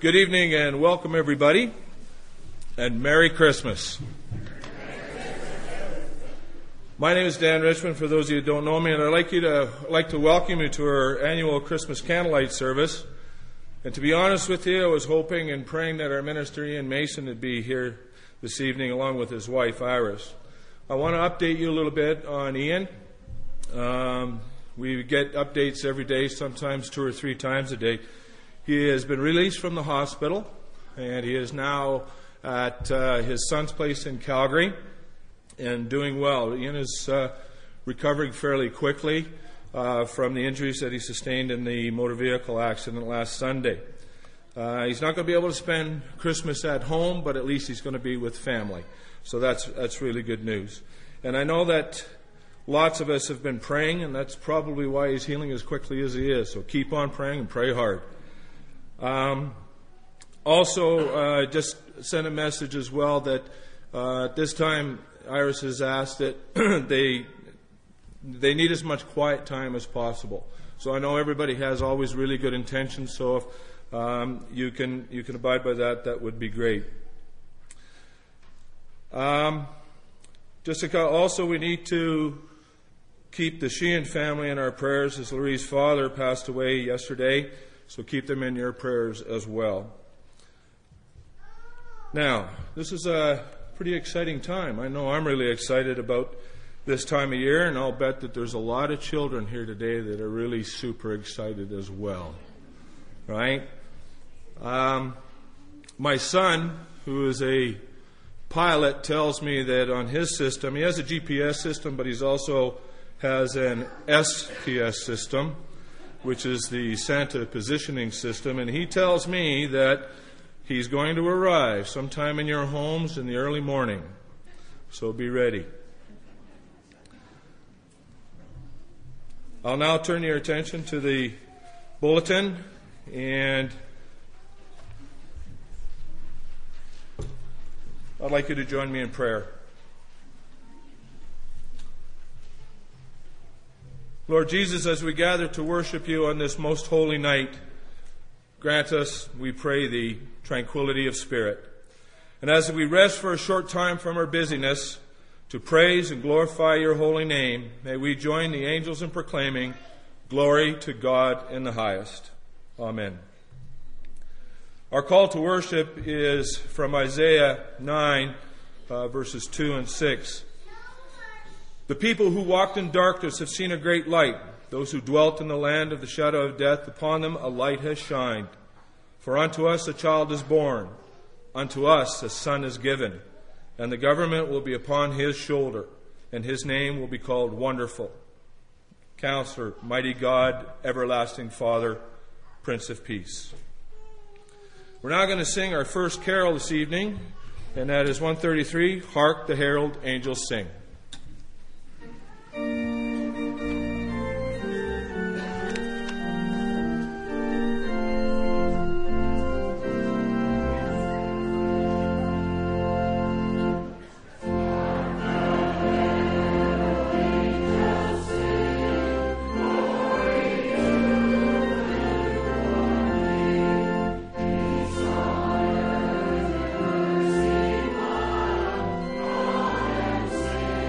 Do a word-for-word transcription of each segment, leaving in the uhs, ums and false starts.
Good evening and welcome everybody, and Merry Christmas. My name is Dan Richmond, for those of you who don't know me, and I'd like, you to, like to welcome you to our annual Christmas candlelight service. And to be honest with you, I was hoping and praying that our minister Ian Mason would be here this evening along with his wife Iris. I want to update you a little bit on Ian. Um, we get updates every day, sometimes two or three times a day. He has been released from the hospital, and he is now at uh, his son's place in Calgary and doing well. Ian is uh, recovering fairly quickly uh, from the injuries that he sustained in the motor vehicle accident last Sunday. Uh, he's not going to be able to spend Christmas at home, but at least he's going to be with family. So that's that's really good news. And I know that lots of us have been praying, and that's probably why he's healing as quickly as he is. So keep on praying and pray hard. Um, also, uh, just sent a message as well that uh, at this time Iris has asked that they they need as much quiet time as possible. So I know everybody has always really good intentions. So if um, you can you can abide by that, that would be great. Um, just also, we need to keep the Sheehan family in our prayers, as Larry's father passed away yesterday. So keep them in your prayers as well. Now, this is a pretty exciting time. I know I'm really excited about this time of year, and I'll bet that there's a lot of children here today that are really super excited as well. Right? Um, my son, who is a pilot, tells me that on his system, he has a G P S system, but he's also has an S P S system, which is the Santa positioning system, and he tells me that he's going to arrive sometime in your homes in the early morning. So be ready. I'll now turn your attention to the bulletin, and I'd like you to join me in prayer. Lord Jesus, as we gather to worship you on this most holy night, grant us, we pray thee, tranquility of spirit. And as we rest for a short time from our busyness to praise and glorify your holy name, may we join the angels in proclaiming, glory to God in the highest. Amen. Our call to worship is from Isaiah nine, uh, verses two and six. The people who walked in darkness have seen a great light. Those who dwelt in the land of the shadow of death, upon them a light has shined. For unto us a child is born, unto us a son is given, and the government will be upon his shoulder, and his name will be called Wonderful, Counselor, Mighty God, Everlasting Father, Prince of Peace. We're now going to sing our first carol this evening, and that is one thirty-three, Hark the Herald Angels Sing. Sing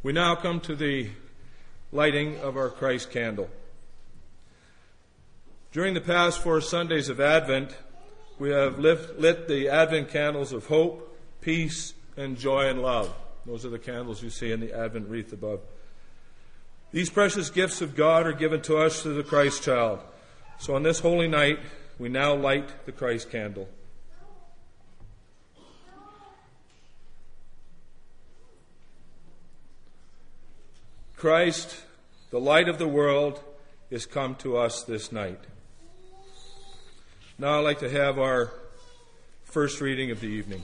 We now come to the lighting of our Christ candle. During the past four Sundays of Advent, we have lit, lit the Advent candles of hope, peace, and joy and love. Those are the candles you see in the Advent wreath above. These precious gifts of God are given to us through the Christ child. So on this holy night, we now light the Christ candle. Christ, the light of the world, is come to us this night. Now I'd like to have our first reading of the evening.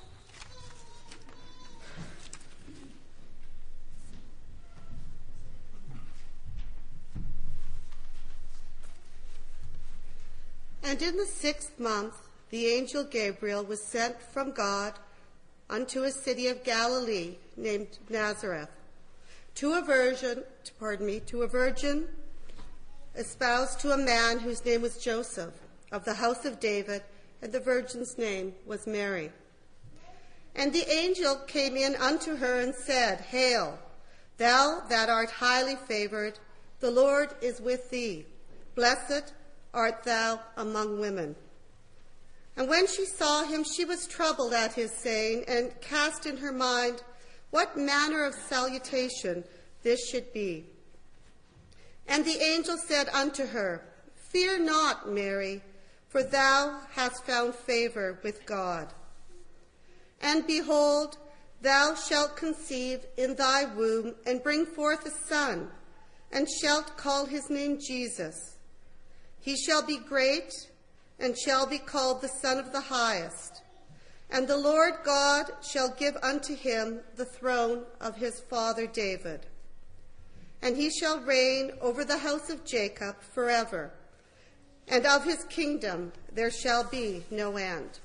And in the sixth month, the angel Gabriel was sent from God unto a city of Galilee named Nazareth, to a virgin, pardon me, to a virgin espoused to a man whose name was Joseph, of the house of David, and the virgin's name was Mary. And the angel came in unto her and said, Hail, thou that art highly favored, the Lord is with thee. Blessed art thou among women. And when she saw him, she was troubled at his saying, and cast in her mind what manner of salutation this should be. And the angel said unto her, Fear not, Mary, for thou hast found favor with God. And behold, thou shalt conceive in thy womb, and bring forth a son, and shalt call his name Jesus. He shall be great, and shall be called the Son of the Highest. And the Lord God shall give unto him the throne of his father David. And he shall reign over the house of Jacob forever, and of his kingdom there shall be no end.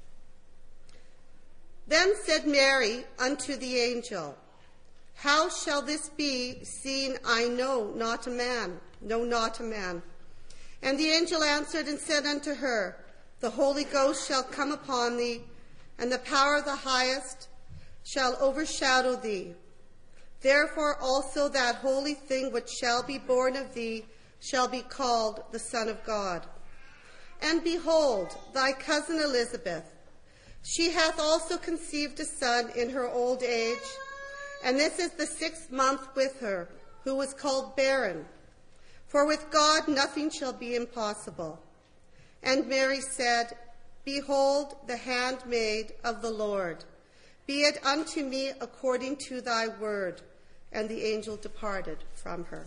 Then said Mary unto the angel, How shall this be, seeing I know not a man, know not a man? And the angel answered and said unto her, The Holy Ghost shall come upon thee, and the power of the Highest shall overshadow thee. Therefore also that holy thing which shall be born of thee shall be called the Son of God. And behold, thy cousin Elizabeth, she hath also conceived a son in her old age, and this is the sixth month with her, who was called barren. For with God nothing shall be impossible. And Mary said, Behold, the handmaid of the Lord. Be it unto me according to thy word. And the angel departed from her.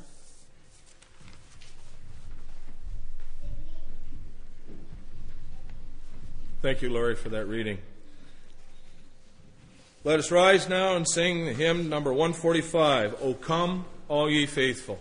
Thank you, Laurie, for that reading. Let us rise now and sing hymn number one forty-five, O Come, All Ye Faithful.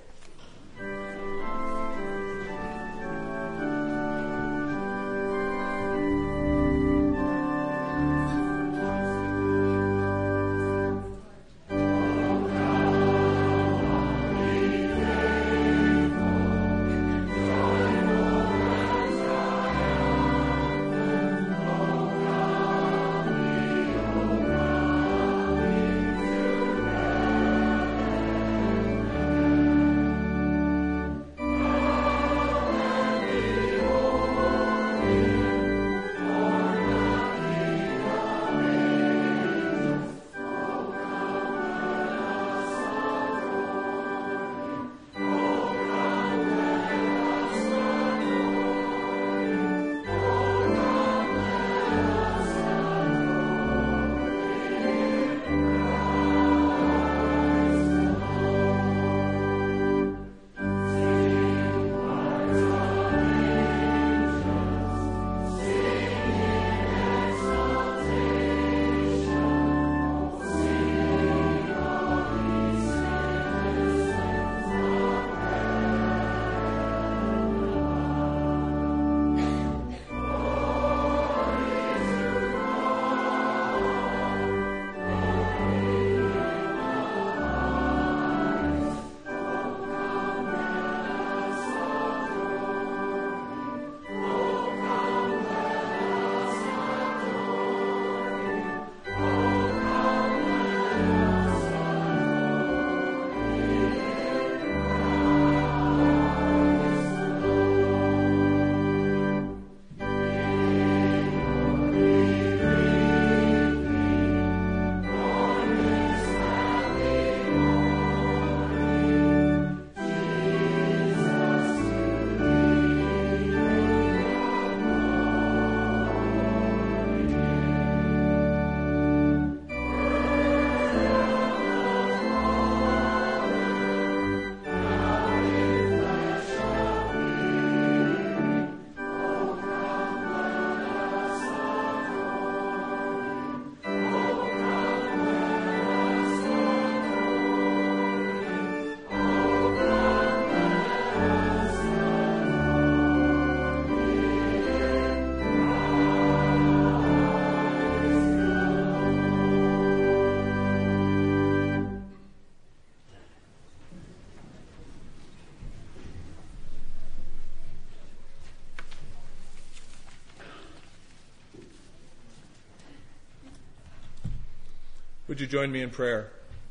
Would you join me in prayer?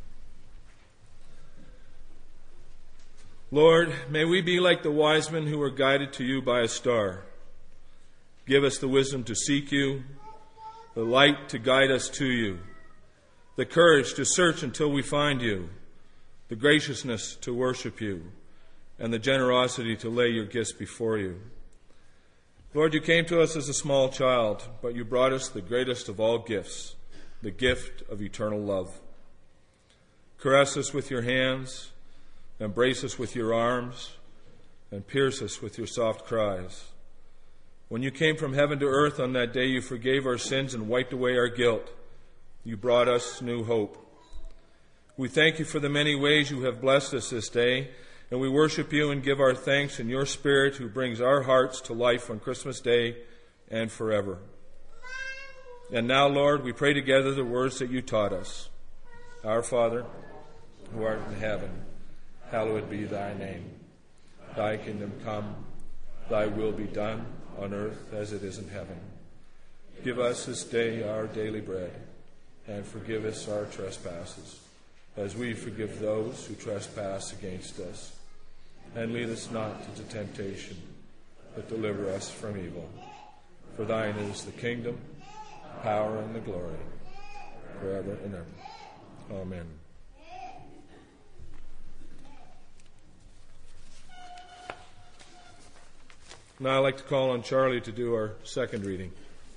Lord, may we be like the wise men who were guided to you by a star. Give us the wisdom to seek you, the light to guide us to you, the courage to search until we find you, the graciousness to worship you, and the generosity to lay your gifts before you. Lord, you came to us as a small child, but you brought us the greatest of all gifts, the gift of eternal love. Caress us with your hands, embrace us with your arms, and pierce us with your soft cries. When you came from heaven to earth on that day, you forgave our sins and wiped away our guilt. You brought us new hope. We thank you for the many ways you have blessed us this day, and we worship you and give our thanks in your Spirit who brings our hearts to life on Christmas Day and forever. And now, Lord, we pray together the words that you taught us. Our Father, who art in heaven, hallowed be thy name. Thy kingdom come, thy will be done on earth as it is in heaven. Give us this day our daily bread, and forgive us our trespasses, as we forgive those who trespass against us. And lead us not into temptation, but deliver us from evil. For thine is the kingdom, power, and the glory, forever and ever. Amen. Now I'd like to call on Charlie to do our second reading.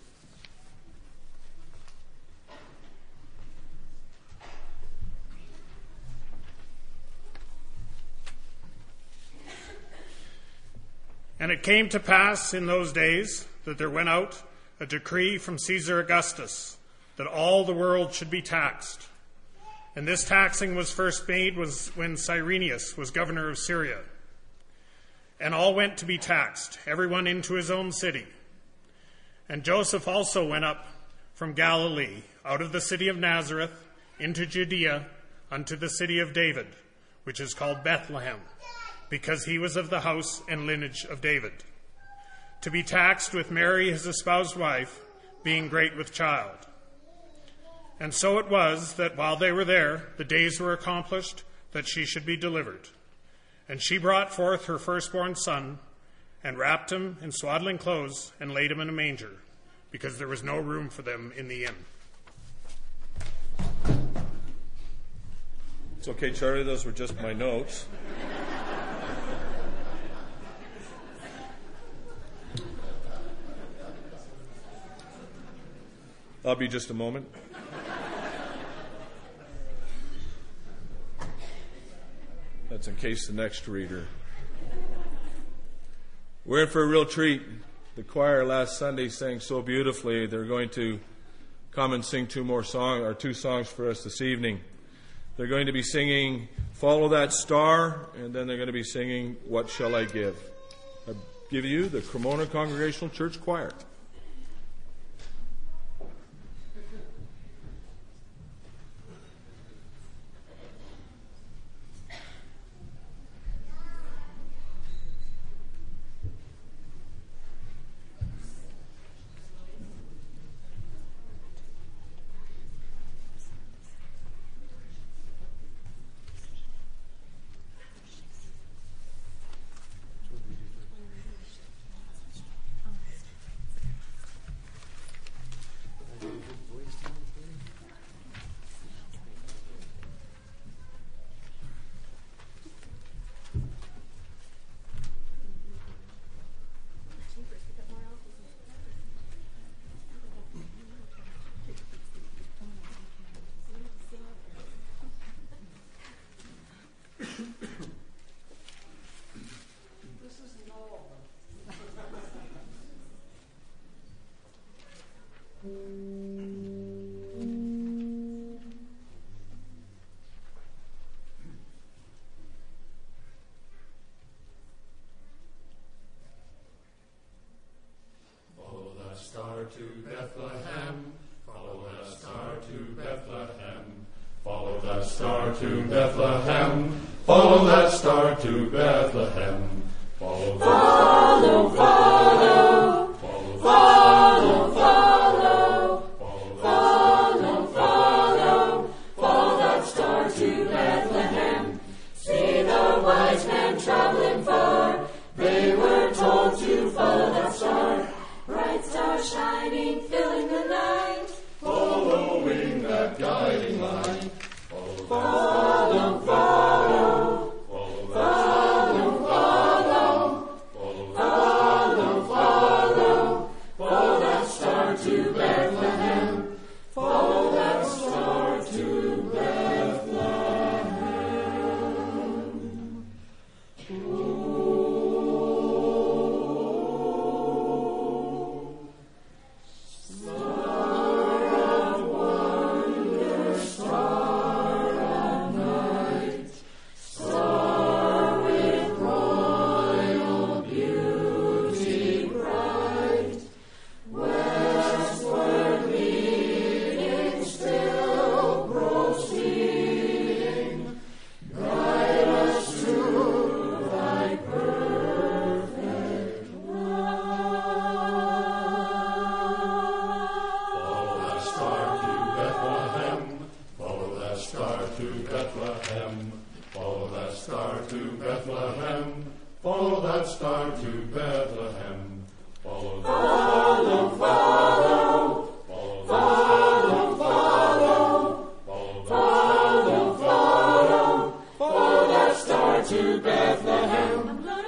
And it came to pass in those days that there went out a decree from Caesar Augustus that all the world should be taxed. And this taxing was first made was when Cyrenius was governor of Syria. And all went to be taxed, everyone into his own city. And Joseph also went up from Galilee, out of the city of Nazareth, into Judea, unto the city of David, which is called Bethlehem, because he was of the house and lineage of David, to be taxed with Mary his espoused wife, being great with child. And so it was that while they were there, the days were accomplished that she should be delivered. And she brought forth her firstborn son, and wrapped him in swaddling clothes, and laid him in a manger, because there was no room for them in the inn. It's okay, Charlie, those were just my notes. I'll be just a moment. That's in case the next reader. We're in for a real treat. The choir last Sunday sang so beautifully. They're going to come and sing two more songs, or two songs for us this evening. They're going to be singing Follow That Star, and then they're going to be singing What Shall I Give? I give you the Cremona Congregational Church Choir. Star to Bethlehem, follow the star to Bethlehem, follow the star to Bethlehem, follow that star to Bethlehem, follow, follow, follow, follow, follow, follow, follow, follow, to Bethlehem. Follow that star to Bethlehem. Follow that star to Bethlehem. Follow that follow, follow, follow, follow, follow, follow, follow, follow, follow that star to Bethlehem.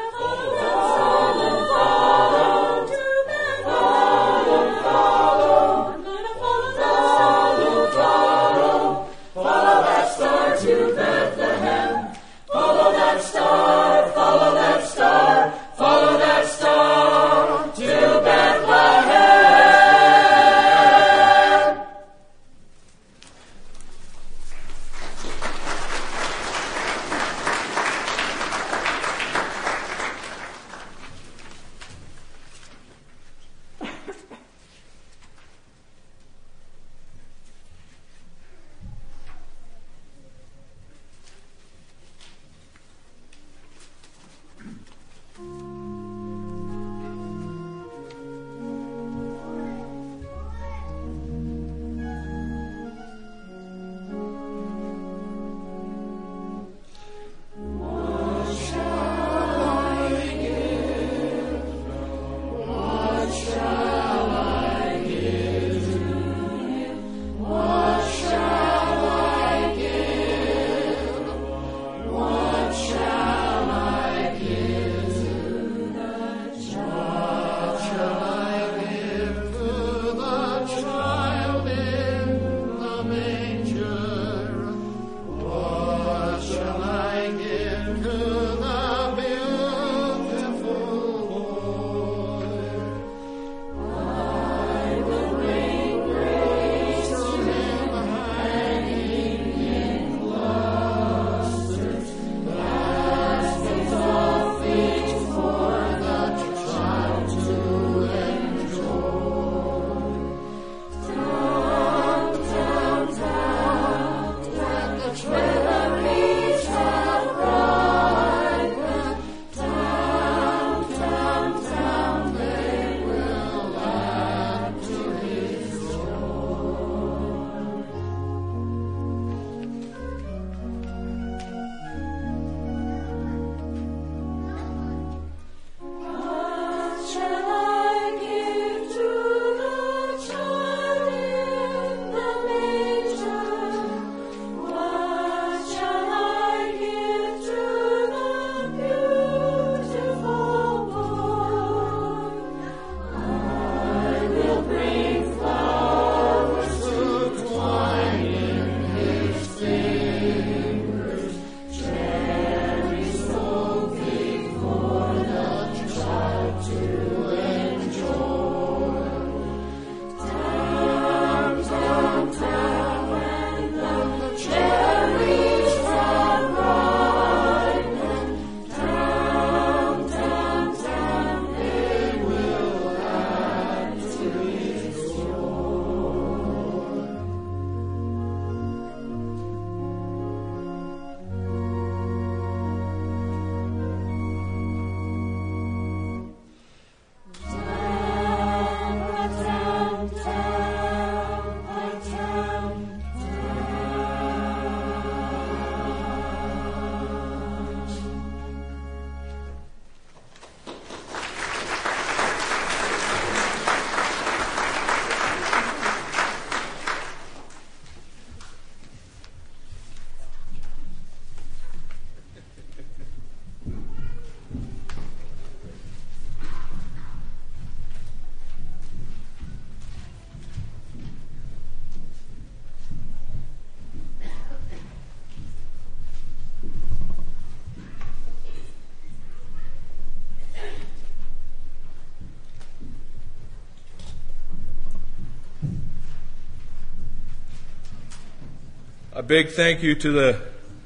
A big thank you to the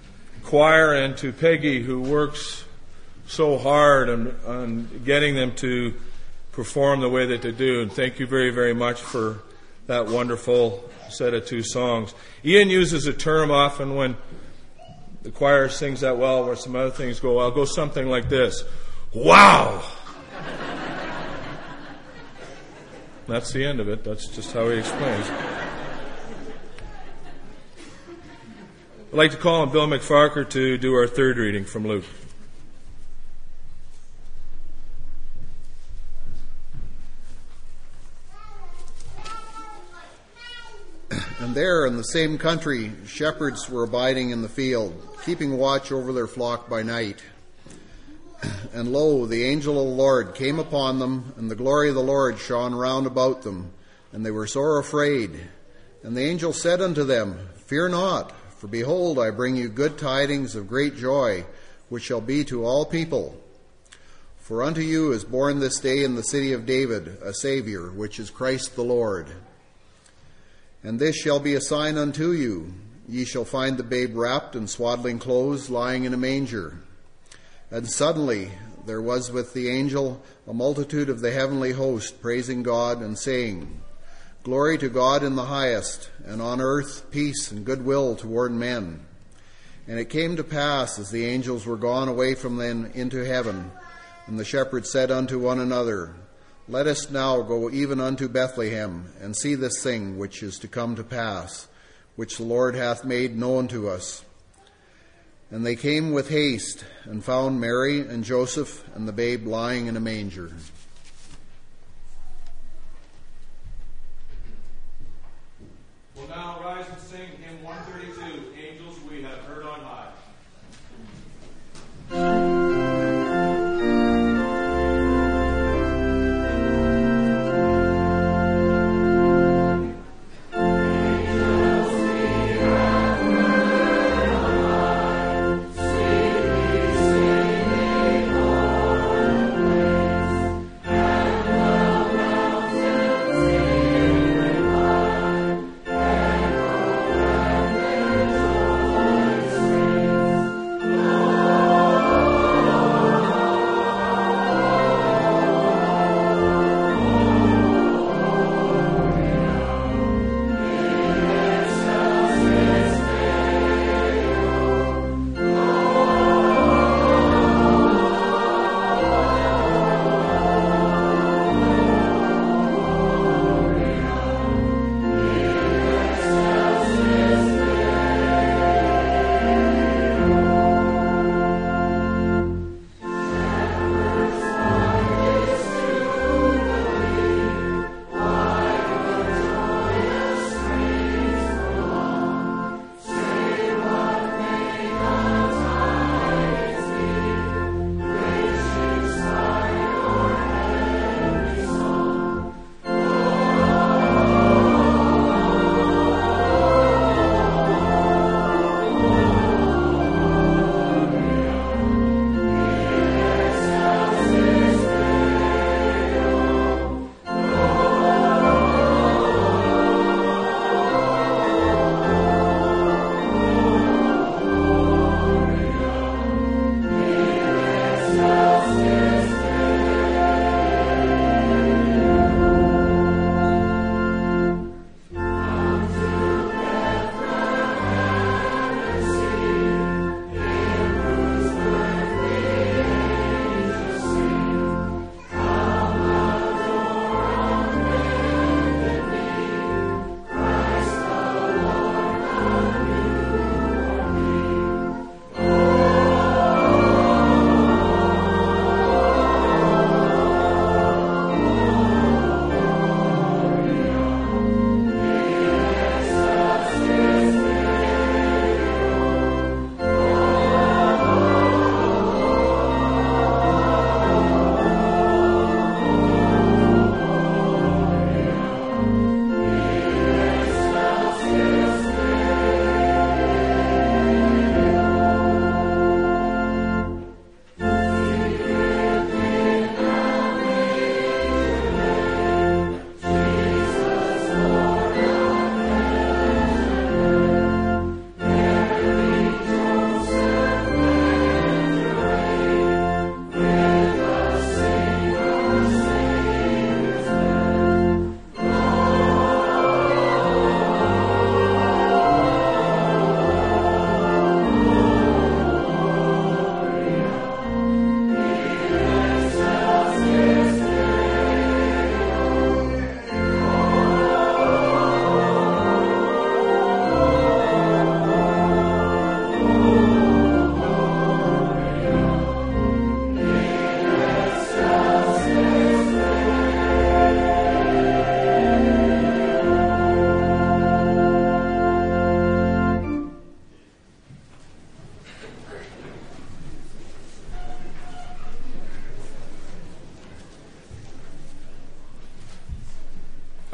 choir and to Peggy, who works so hard on, on getting them to perform the way that they do. And thank you very, very much for that wonderful set of two songs. Ian uses a term often when the choir sings that well, where some other things go well. I'll go something like this. Wow! That's the end of it. That's just how he explains. I'd like to call on Bill McFarker to do our third reading from Luke. And there in the same country, shepherds were abiding in the field, keeping watch over their flock by night. And lo, the angel of the Lord came upon them, and the glory of the Lord shone round about them, and they were sore afraid. And the angel said unto them, Fear not, for behold, I bring you good tidings of great joy, which shall be to all people. For unto you is born this day in the city of David a Savior, which is Christ the Lord. And this shall be a sign unto you. Ye shall find the babe wrapped in swaddling clothes, lying in a manger. And suddenly there was with the angel a multitude of the heavenly host, praising God and saying, Glory to God in the highest, and on earth peace and goodwill toward men. And it came to pass, as the angels were gone away from them into heaven, and the shepherds said unto one another, Let us now go even unto Bethlehem, and see this thing which is to come to pass, which the Lord hath made known to us. And they came with haste, and found Mary and Joseph and the babe lying in a manger. We'll now rise and sing hymn one thirty-two, Angels We Have Heard on High. Praise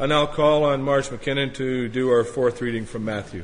I now call on Marge McKinnon to do our fourth reading from Matthew.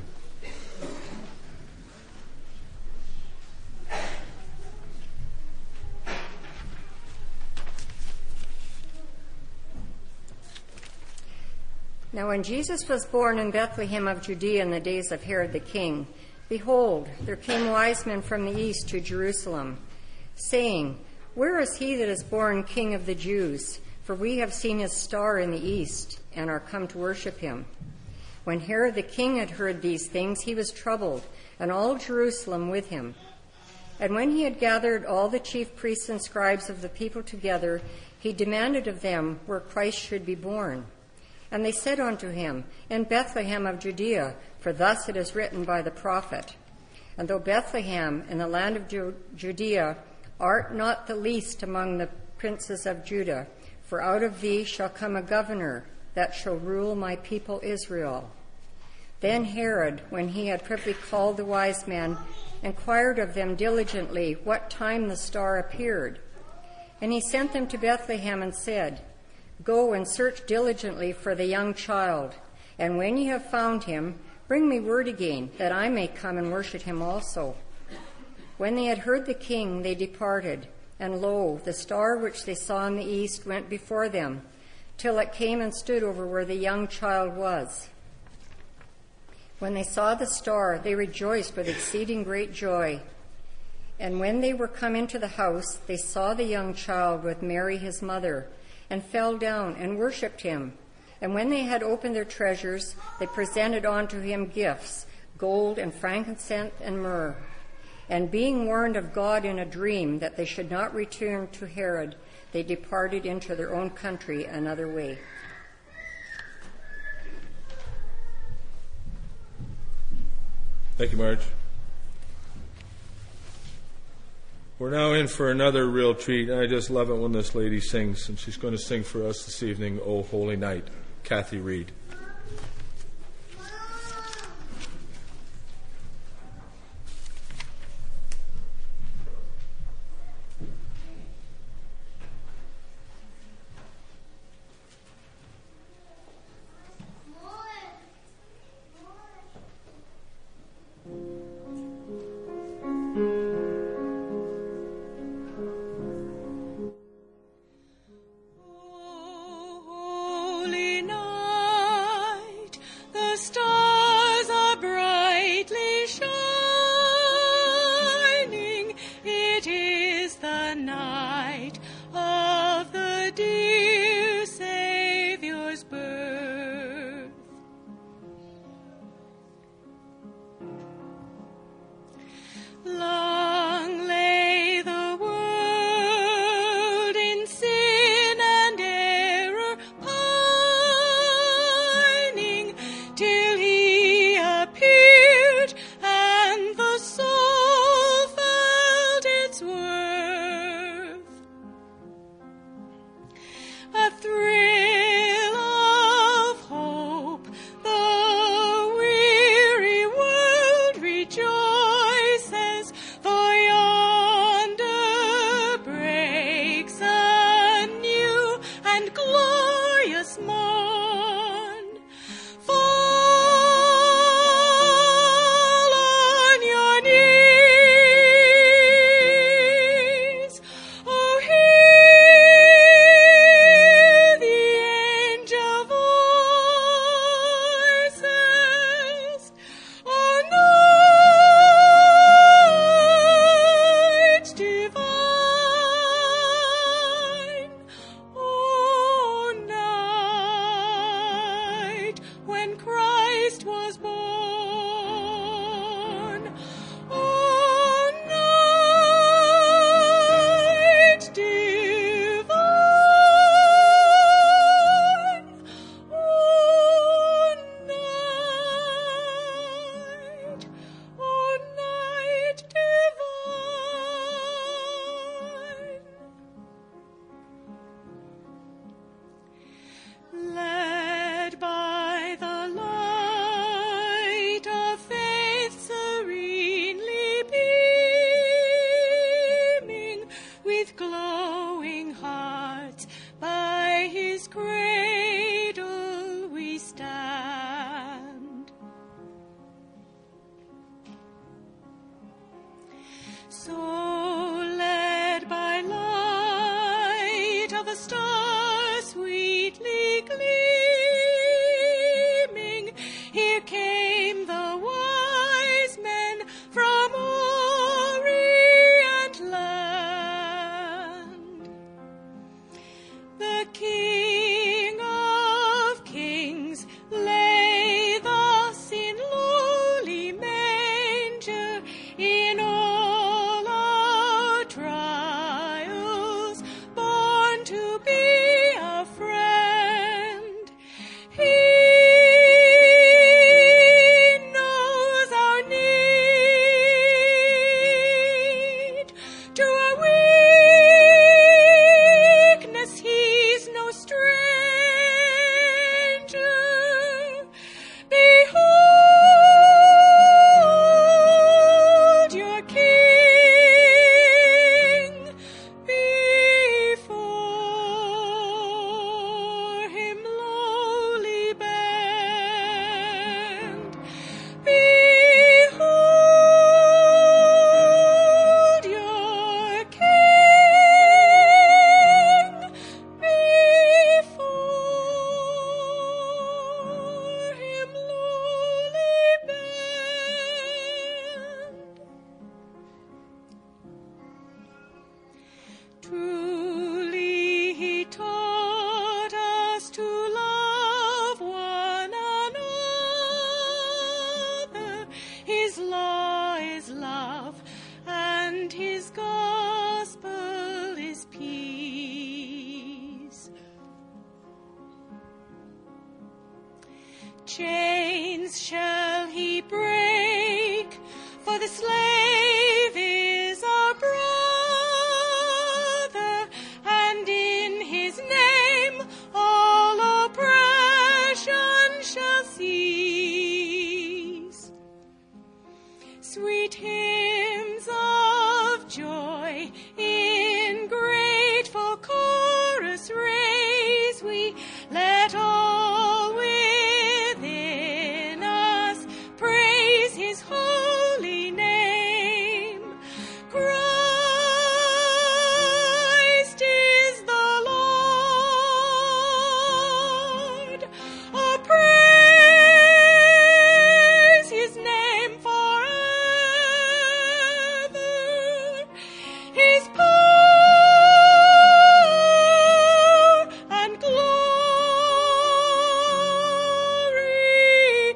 Now when Jesus was born in Bethlehem of Judea in the days of Herod the king, behold, there came wise men from the east to Jerusalem, saying, Where is he that is born King of the Jews? For we have seen his star in the east, and are come to worship him. When Herod the king had heard these things, he was troubled, and all Jerusalem with him. And when he had gathered all the chief priests and scribes of the people together, he demanded of them where Christ should be born. And they said unto him, In Bethlehem of Judea, for thus it is written by the prophet. And though Bethlehem in the land of Ju- Judea art not the least among the princes of Judah, for out of thee shall come a governor that shall rule my people Israel. Then Herod, when he had privily called the wise men, inquired of them diligently what time the star appeared. And he sent them to Bethlehem and said, Go and search diligently for the young child, and when ye have found him, bring me word again, that I may come and worship him also. When they had heard the king, they departed, and lo, the star which they saw in the east went before them, till it came and stood over where the young child was. When they saw the star, they rejoiced with exceeding great joy. And when they were come into the house, they saw the young child with Mary his mother, and fell down and worshipped him. And when they had opened their treasures, they presented unto him gifts, gold and frankincense and myrrh. And being warned of God in a dream that they should not return to Herod, they departed into their own country another way. Thank you, Marge. We're now in for another real treat, and I just love it when this lady sings, and she's going to sing for us this evening, O Holy Night, Kathy Reed. Holy night, chains shall he break, for the slave is our brother, and in his name all oppression shall cease. Sweet hymns of joy in grateful chorus raise we, let all within us praise his holy name. Christ is the Lord. Oh, praise his name forever. His power and glory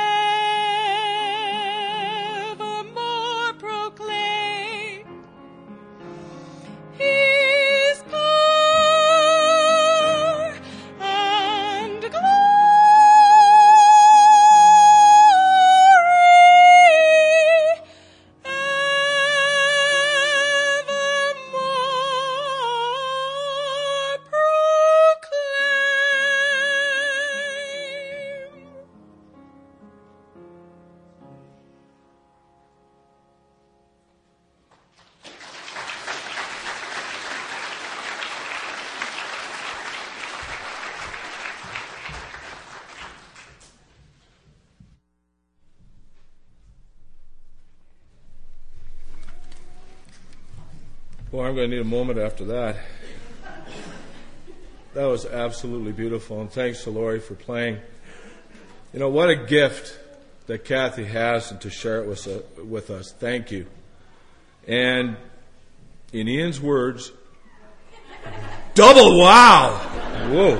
evermore proclaim. His power and glory evermore proclaim. Well, I'm going to need a moment after that. That was absolutely beautiful, and thanks to Lori for playing. You know, what a gift that Kathy has, and to share it with, uh, with us. Thank you. And in Ian's words, double wow! Whoa.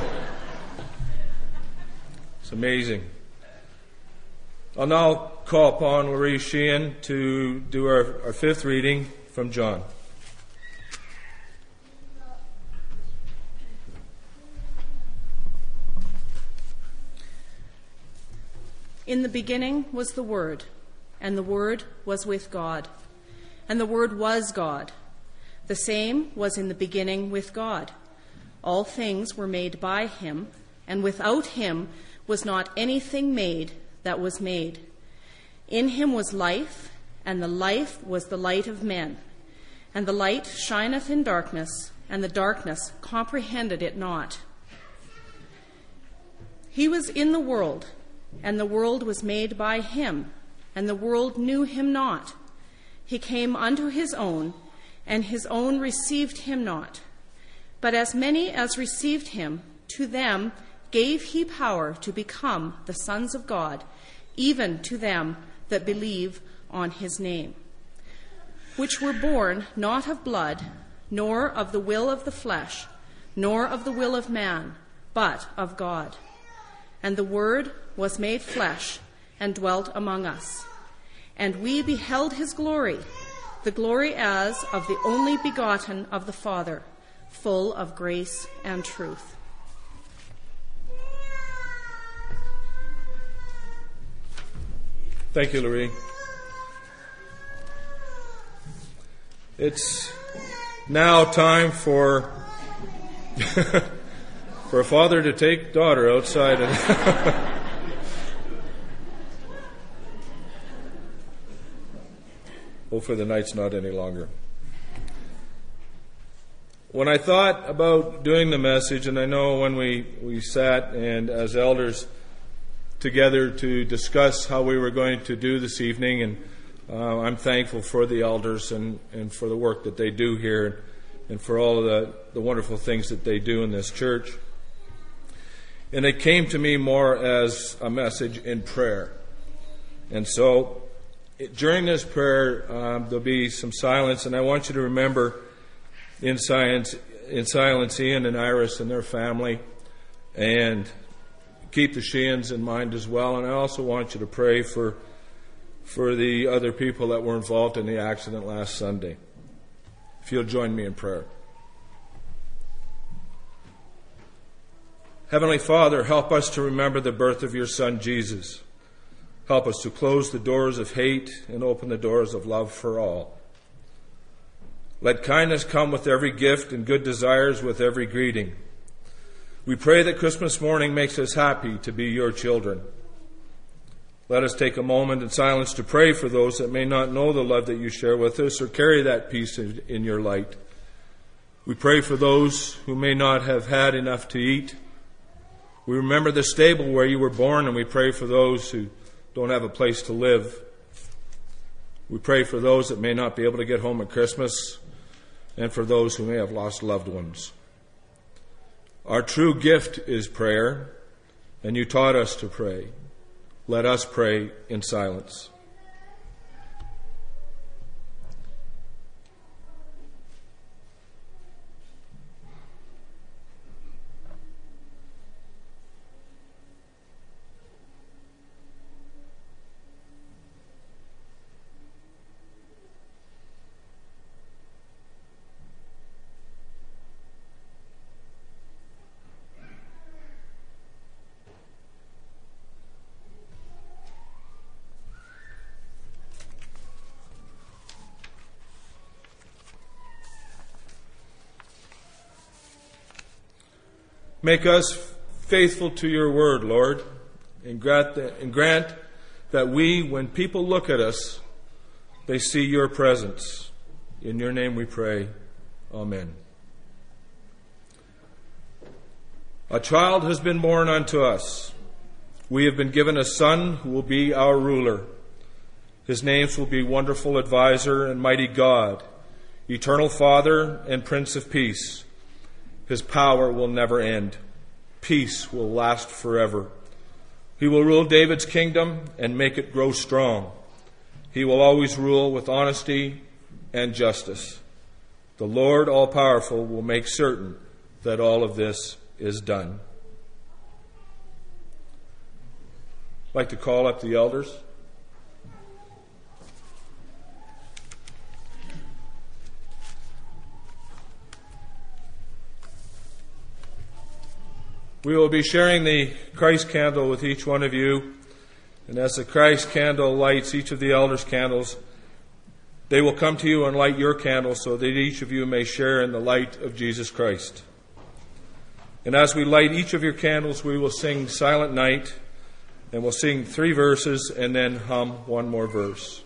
It's amazing. I'll now call upon Laurie Sheehan to do our, our fifth reading from John. In the beginning was the Word, and the Word was with God, and the Word was God. The same was in the beginning with God. All things were made by him, and without him was not anything made that was made. In him was life, and the life was the light of men. And the light shineth in darkness, and the darkness comprehended it not. He was in the world, and the world was made by him, and the world knew him not. He came unto his own, and his own received him not. But as many as received him, to them gave he power to become the sons of God, even to them that believe on his name, which were born not of blood, nor of the will of the flesh, nor of the will of man, but of God. And the Word was made flesh, and dwelt among us. And we beheld his glory, the glory as of the only begotten of the Father, full of grace and truth. Thank you, Laurie. It's now time for for a father to take daughter outside and hopefully the night's not any longer. When I thought about doing the message, and I know when we, we sat and as elders together to discuss how we were going to do this evening, and uh, I'm thankful for the elders and, and for the work that they do here and for all of the, the wonderful things that they do in this church. And it came to me more as a message in prayer. And so it, during this prayer, um, there'll be some silence, and I want you to remember in silence, in silence Ian and Iris and their family, and keep the Sheehans in mind as well. And I also want you to pray for for the other people that were involved in the accident last Sunday. If you'll join me in prayer. Heavenly Father, help us to remember the birth of your Son, Jesus. Help us to close the doors of hate and open the doors of love for all. Let kindness come with every gift and good desires with every greeting. We pray that Christmas morning makes us happy to be your children. Let us take a moment in silence to pray for those that may not know the love that you share with us or carry that peace in your light. We pray for those who may not have had enough to eat. We remember the stable where you were born, and we pray for those who don't have a place to live. We pray for those that may not be able to get home at Christmas, and for those who may have lost loved ones. Our true gift is prayer, and you taught us to pray. Let us pray in silence. Make us faithful to your word, Lord, and grant that, and grant that we, when people look at us, they see your presence. In your name we pray. Amen. A child has been born unto us. We have been given a son who will be our ruler. His names will be Wonderful Advisor and Mighty God, Eternal Father and Prince of Peace. His power will never end. Peace will last forever. He will rule David's kingdom and make it grow strong. He will always rule with honesty and justice. The Lord all-powerful will make certain that all of this is done. I'd like to call up the elders. We will be sharing the Christ candle with each one of you. And as the Christ candle lights each of the elders' candles, they will come to you and light your candle so that each of you may share in the light of Jesus Christ. And as we light each of your candles, we will sing Silent Night, and we'll sing three verses and then hum one more verse.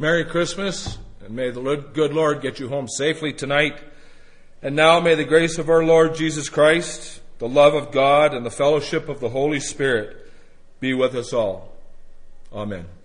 Merry Christmas, and may the good Lord get you home safely tonight. And now may the grace of our Lord Jesus Christ, the love of God, and the fellowship of the Holy Spirit be with us all. Amen.